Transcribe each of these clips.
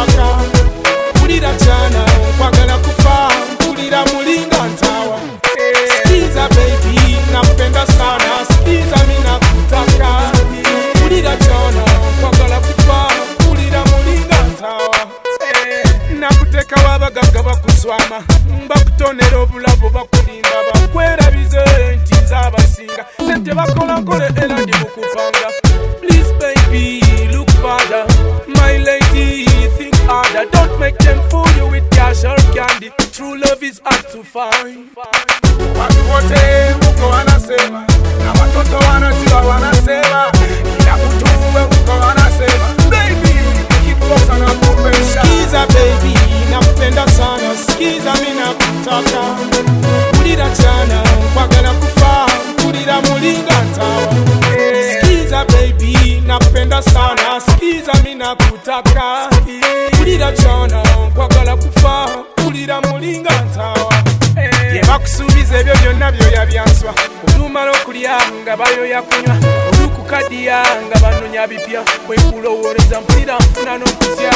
nakutaka. Pulira chana nkwagala kufa, pulira mulinga ntawa. Skiza baby nakupenda sana, skiza mi nakutaka. Pulira chana nkwagala kufa, pulira mulinga ntawa. Nakuteka wabagaga bakuswama, bakutonera obulavu bakulimba, bakwerabize nti nzabasinga, sente bakola nkole era ndi mukupanga. Please baby look farther, my lady think harder, don't make them fool you with cash or candy, true love is hard to find. Watu wote muko wanasema, na watoto wanajua wanasema, kila mtu muko wanasema, baby kickbox anakupenda. Skiza baby nakupenda sana, skiza mi nakutaka. Pulira chana nkwagala kufa, pulira mulinga ntawa. Skiza baby nakupenda sana, skiza mi nakutaka. Pulira chana nkwagala kufa, pulira mulinga ntawa. Yebakusuubiza ebyo byonna byoya byanswa, olumala okulya nga bayoya kunywa, olukukadiya nga banonya bipya, bwekulowooleza mpulira nfuna n'okutya.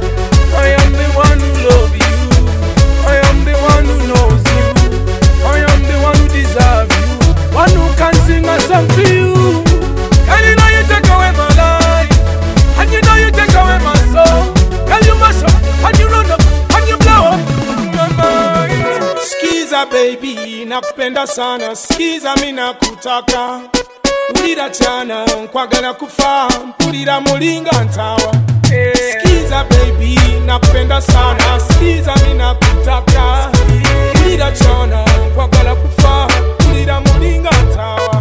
I am the one who love you, I am the one who knows you, I am the one who deserve you, one who can sing a song to you. Girl, you know you take away my life, and you know you take away my soul. Girl, you mash up, and you run up, and you blow up my mind. Skiza baby nakupenda sana, skiza mi nakutaka. Pulira chana nkwagala kufa, pulira mulinga ntawa. Skiza baby nakupenda sana, skiza mi nakutaka. Pulira chana nkwagala kufa, pulira mulinga ntawa.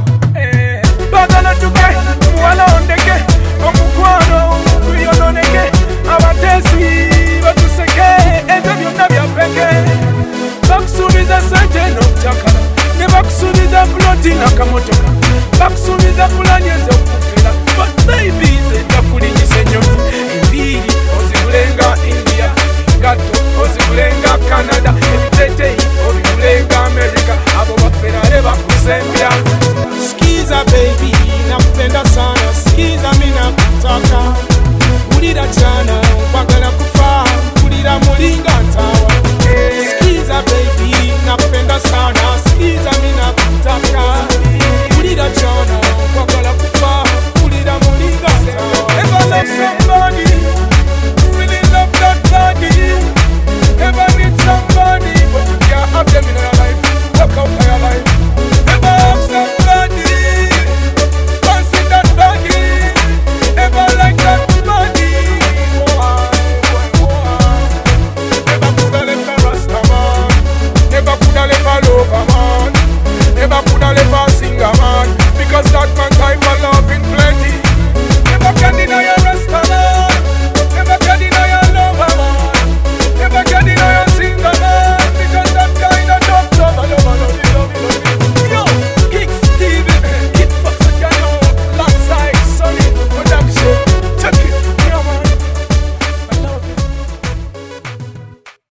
Bagala tuke muwala ondeke, omukwano tuyononeke, abatesi batuseke, ebyo byonna byapeke. Bakusuubiza sente n'okucakala, ne bakusuubiza ploti n'akamotoka, bakusuubiza fulani